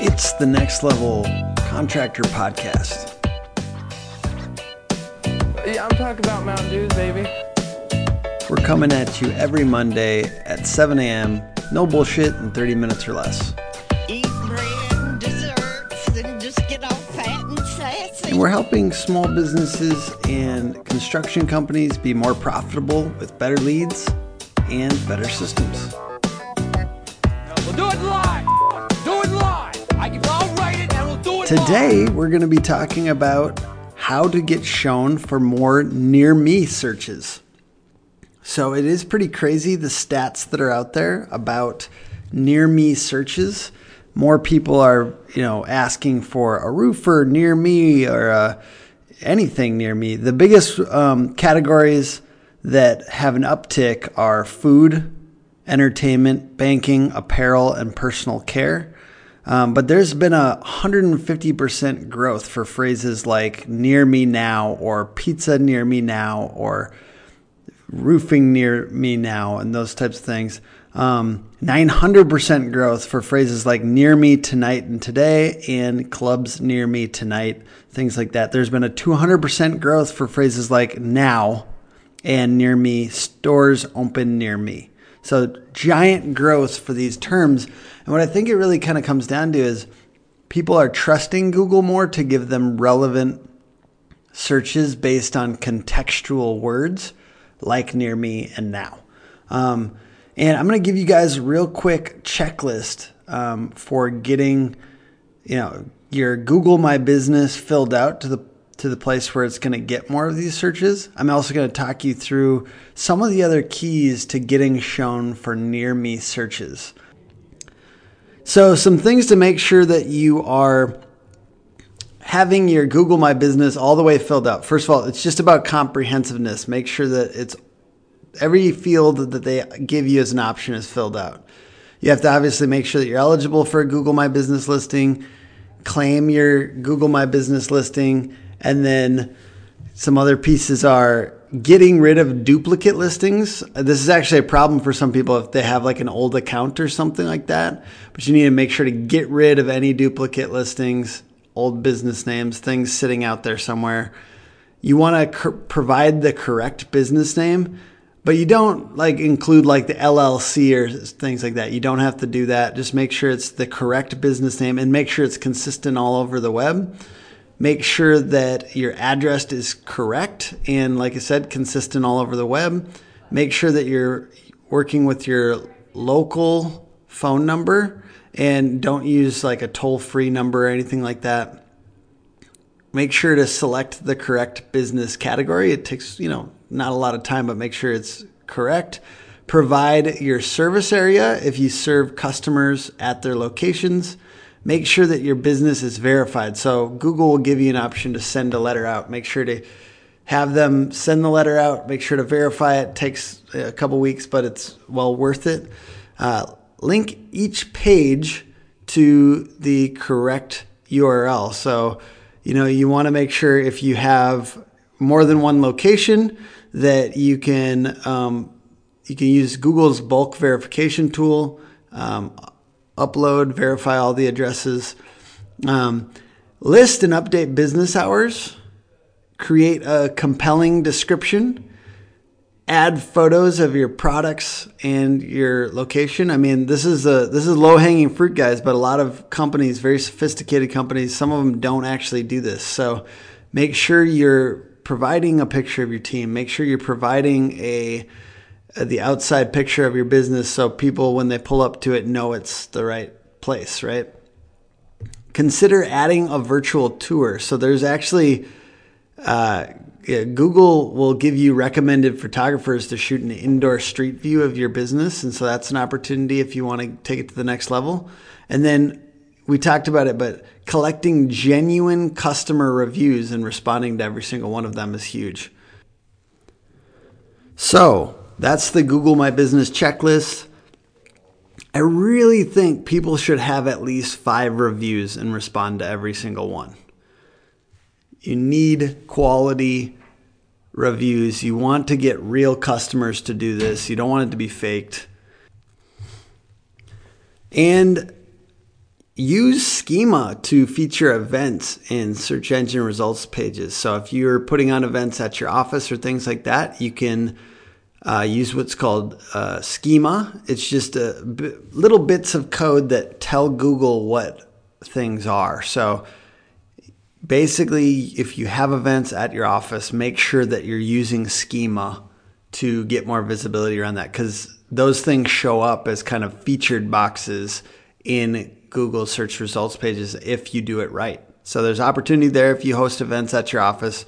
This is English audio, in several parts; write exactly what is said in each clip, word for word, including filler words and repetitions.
It's the Next Level Contractor Podcast. Yeah, I'm talking about Mountain Dews, baby. We're coming at you every Monday at seven a.m. No bullshit in thirty minutes or less. Eat bread and desserts and just get all fat and sassy. And we're helping small businesses and construction companies be more profitable with better leads and better systems. We'll do it live. Do it live. I can, I'll write it and we'll do it Today, live. we're going to be talking about how to get shown for more near me searches. So it is pretty crazy, the stats that are out there about near me searches. More people are, you know, asking for a roofer near me or uh, anything near me. The biggest um, categories that have an uptick are food, entertainment, banking, apparel, and personal care. Um, but there's been a one hundred fifty percent growth for phrases like near me now or pizza near me now or roofing near me now and those types of things. Um, nine hundred percent growth for phrases like near me tonight and today and clubs near me tonight, things like that. There's been a two hundred percent growth for phrases like now and near me, stores open near me. So giant growth for these terms. And what I think it really kind of comes down to is people are trusting Google more to give them relevant searches based on contextual words like near me and now. Um, and I'm going to give you guys a real quick checklist um, for getting, you know, your Google My Business filled out to the to the place where it's going to get more of these searches. I'm also going to talk you through some of the other keys to getting shown for near me searches. So some things to make sure that you are having your Google My Business all the way filled out. First of all, it's just about comprehensiveness. Make sure that it's every field that they give you as an option is filled out. You have to obviously make sure that you're eligible for a Google My Business listing, claim your Google My Business listing, and then some other pieces are getting rid of duplicate listings. This is actually a problem for some people if they have like an old account or something like that. But you need to make sure to get rid of any duplicate listings, old business names, things sitting out there somewhere. You want to cor- provide the correct business name, but you don't like include like the L L C or things like that. You don't have to do that. Just make sure it's the correct business name and make sure it's consistent all over the web. Make sure that your address is correct and, like I said, consistent all over the web. Make sure that you're working with your local phone number and don't use like a toll-free number or anything like that. Make sure to select the correct business category. It takes, you know, not a lot of time, but make sure it's correct. Provide your service area if you serve customers at their locations. Make sure that your business is verified. So Google will give you an option to send a letter out. Make sure to have them send the letter out. Make sure to verify it. It takes a couple weeks, but it's well worth it. Uh, link each page to the correct U R L. So, you know, you want to make sure if you have more than one location that you can um, you can use Google's bulk verification tool. Um, upload, verify all the addresses, um, list and update business hours, create a compelling description, add photos of your products and your location. I mean, this is a this is low hanging fruit, guys, but a lot of companies, very sophisticated companies, some of them don't actually do this. So make sure you're providing a picture of your team. Make sure you're providing a the outside picture of your business so people, when they pull up to it, know it's the right place, right? Consider adding a virtual tour. So there's actually, uh, yeah, Google will give you recommended photographers to shoot an indoor street view of your business. And so that's an opportunity if you want to take it to the next level. And then we talked about it, but collecting genuine customer reviews and responding to every single one of them is huge. So that's the Google My Business checklist. I really think people should have at least five reviews and respond to every single one. You need quality reviews. You want to get real customers to do this. You don't want it to be faked. And use Schema to feature events in search engine results pages. So if you're putting on events at your office or things like that, you can uh, use what's called uh, Schema. It's just a b- little bits of code that tell Google what things are. So basically, if you have events at your office, make sure that you're using Schema to get more visibility around that, because those things show up as kind of featured boxes in Google search results pages if you do it right. So there's opportunity there if you host events at your office.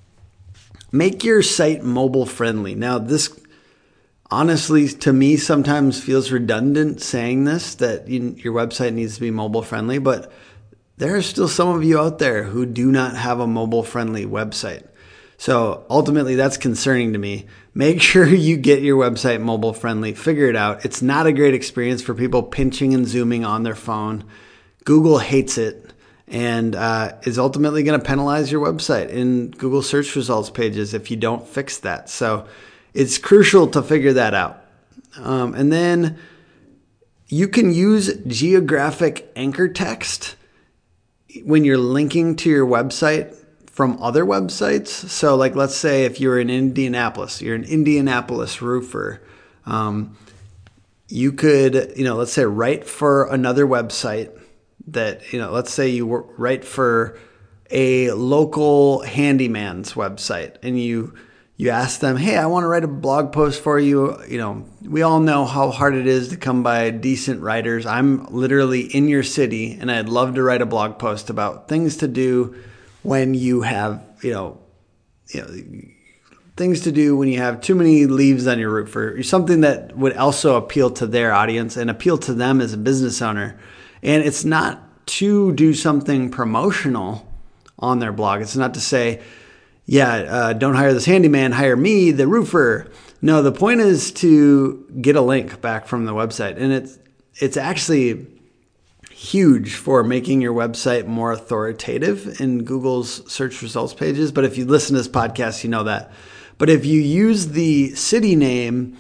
Make your site mobile friendly. Now, this honestly, to me, sometimes feels redundant saying this, that you, your website needs to be mobile friendly, but there are still some of you out there who do not have a mobile friendly website. So ultimately, that's concerning to me. Make sure you get your website mobile friendly. Figure it out. It's not a great experience for people pinching and zooming on their phone. Google hates it and uh, is ultimately going to penalize your website in Google search results pages if you don't fix that. So it's crucial to figure that out. Um, and then you can use geographic anchor text when you're linking to your website from other websites. So like, let's say if you're in Indianapolis, you're an Indianapolis roofer, um, you could, you know, let's say write for another website that, you know, let's say you write for a local handyman's website and you, you ask them, hey, I want to write a blog post for you. You know, we all know how hard it is to come by decent writers. I'm literally in your city and I'd love to write a blog post about things to do when you have, you know, you know, things to do when you have too many leaves on your roof, or something that would also appeal to their audience and appeal to them as a business owner. And it's not to do something promotional on their blog. It's not to say, yeah, uh, don't hire this handyman, hire me, the roofer. No, the point is to get a link back from the website. And it's it's actually huge for making your website more authoritative in Google's search results pages. But if you listen to this podcast, you know that. But if you use the city name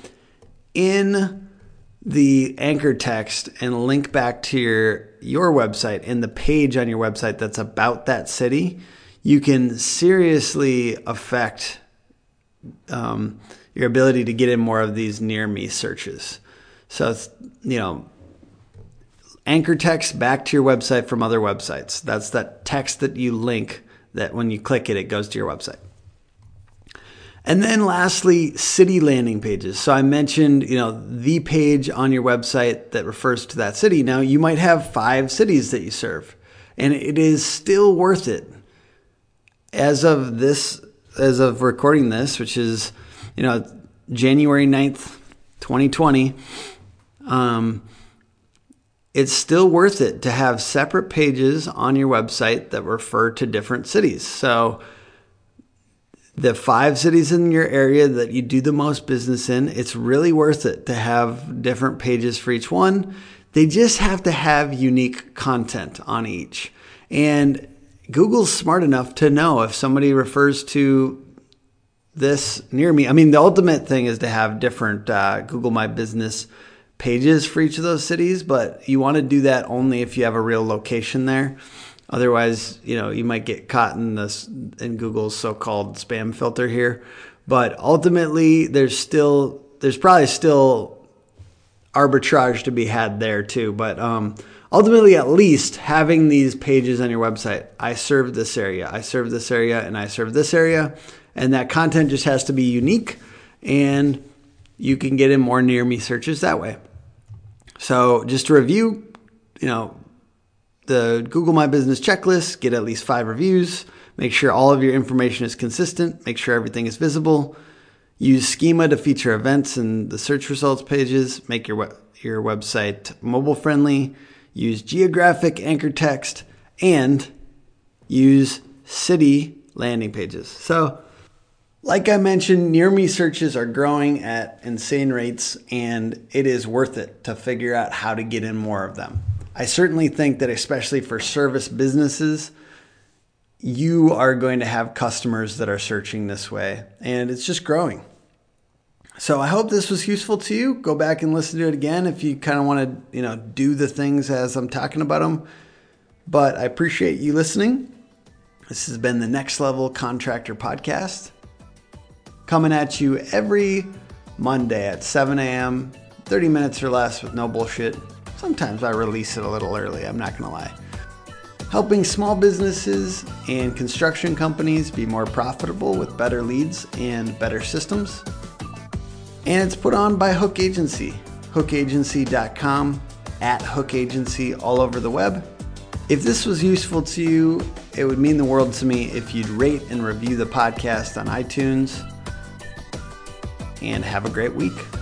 in the anchor text and link back to your, your website and the page on your website that's about that city, you can seriously affect um, your ability to get in more of these near me searches. So, it's, you know, anchor text back to your website from other websites. That's that text that you link that when you click it, it goes to your website. And then lastly, city landing pages. So I mentioned, you know, the page on your website that refers to that city. Now you might have five cities that you serve, and it is still worth it. As of this, as of recording this, which is, you know, January ninth, twenty twenty, um, it's still worth it to have separate pages on your website that refer to different cities. So the five cities in your area that you do the most business in, it's really worth it to have different pages for each one. They just have to have unique content on each. And Google's smart enough to know if somebody refers to this near me. I mean, the ultimate thing is to have different uh, Google My Business pages for each of those cities, but you want to do that only if you have a real location there. Otherwise, you know, you might get caught in this in Google's so-called spam filter here. But ultimately, there's still there's probably still arbitrage to be had there too. But um, ultimately, at least having these pages on your website, I serve this area, I serve this area, and I serve this area, and that content just has to be unique, and you can get in more near me searches that way. So just to review, you know, the Google My Business checklist, get at least five reviews, make sure all of your information is consistent, make sure everything is visible, use Schema to feature events in the search results pages, make your web, your website mobile friendly, use geographic anchor text, and use city landing pages. So like I mentioned, near me searches are growing at insane rates, and it is worth it to figure out how to get in more of them. I certainly think that especially for service businesses, you are going to have customers that are searching this way, and it's just growing. So I hope this was useful to you. Go back and listen to it again if you kind of want to, you know, do the things as I'm talking about them. But I appreciate you listening. This has been the Next Level Contractor Podcast, coming at you every Monday at seven a.m., thirty minutes or less with no bullshit. Sometimes I release it a little early, I'm not going to lie. Helping small businesses and construction companies be more profitable with better leads and better systems. And it's put on by Hook Agency, hook agency dot com, at Hook Agency all over the web. If this was useful to you, it would mean the world to me if you'd rate and review the podcast on iTunes. And have a great week.